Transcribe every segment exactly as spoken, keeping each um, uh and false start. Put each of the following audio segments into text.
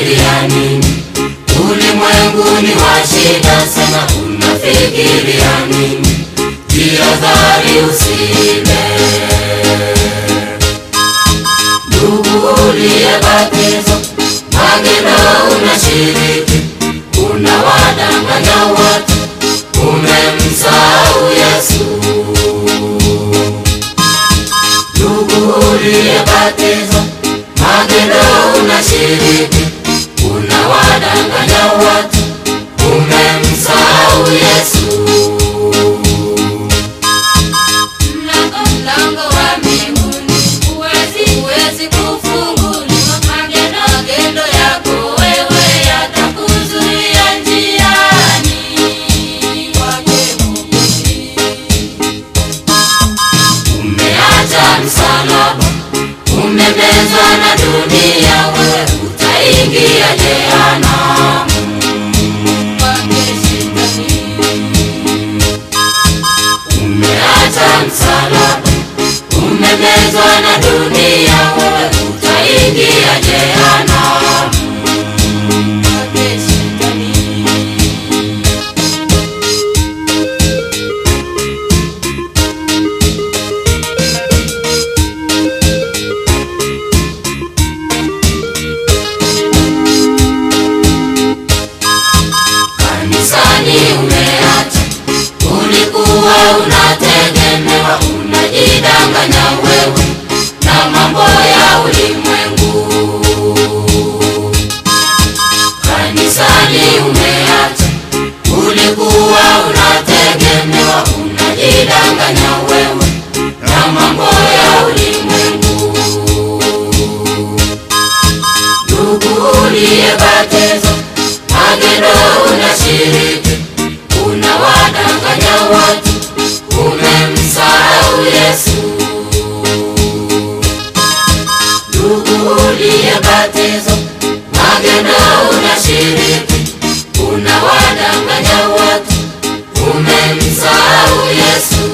unafikiria nini? Ulimwenguni wa shida sana, unafikiria nini? Jihadhari usile. Ndugu uliyebatizwa, magendo unashiriki, unawadanganya watu, umemsahau Yesu. Ndugu uliyebatizwa, magendo unashiriki, unawadanganya watu, umemsahau Yesu. Mlango mlango wa mbinguni huwezi huwezi kufunguliwa. Magendo magendo yako wewe yatakuzuia njiani kwake Mwokozi. Umeacha msalaba, umemezwa na dunia, wewe utaingia jehanamu kwake Shetani. Umeacha msalaba, umemezwa na dunia, wewe utaingia jehanamu kwake Shetani. Kanisani umeacha, ulikuwa unategemewa, unajidanganya wewe na mambo ya ulimwengu. Kanisani umeacha, ulikuwa unategemewa, unajidanganya wewe na mambo ya ulimwengu. Ndugu uliyebatizwa, magendo unashiriki, unawadanganya watu, umemsahau Yesu. Ndugu uliyebatizwa, magendo unashiriki, unawadanganya watu, umemsahau Yesu.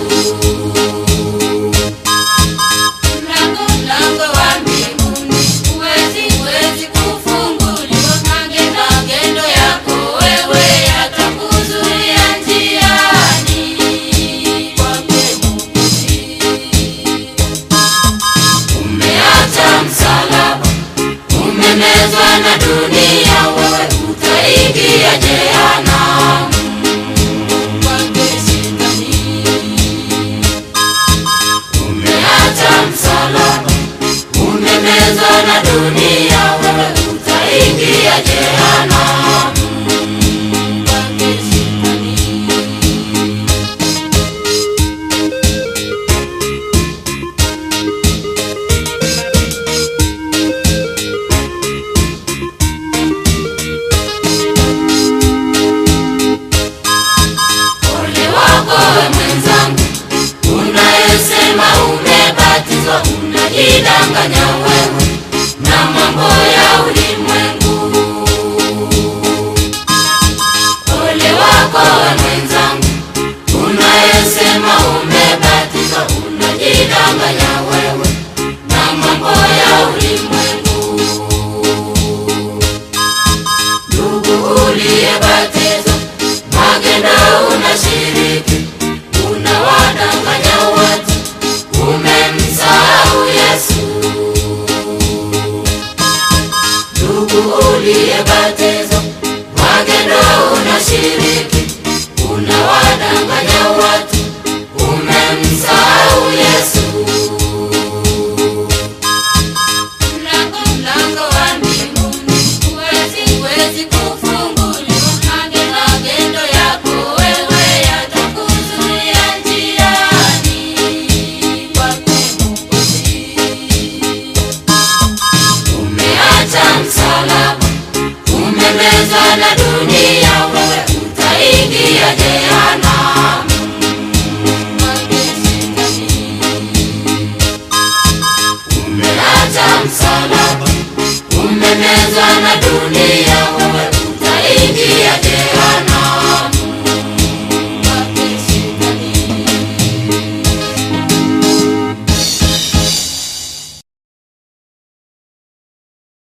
Mlango mlango wa mbinguni huwezi huwezi kufunguliwa. Magendo magendo yako wewe yatakuzuia njiani kwake Mwokozi. Umeacha msalaba, umemezwa na dunia, wewe utaingia jehanamu kwake Shetani. Umeacha msalaba, umemezwa na dunia, wewe utaingia jehanamu kwake Shetani. Ole wako we mwenzangu, unayesema umebatizwa, unajidanganya wewe na mambo ya ulimwengu. Ole wako we mwenzangu, unayesema umebatizwa, unajidanganya wewe na mambo ya ulimwengu. Ndugu uliyebatizwa, magendo unashiriki, unawadanganya watu, umemsahau Yesu. Ndugu uliyebatizwa, magendo unashiriki, unawadanganya watu, umemsahau Yesu. Mlango mlango wa mbinguni huwezi huwezi kufunguliwa. Magendo magendo yako wewe yatakuzuia njiani kwake Mwokozi. Umeacha msalaba, umemezwa na dunia, wewe utaingia jehanamu kwake Shetani. Umeacha msalaba, umemezwa na dunia, wewe utaingia jehanamu.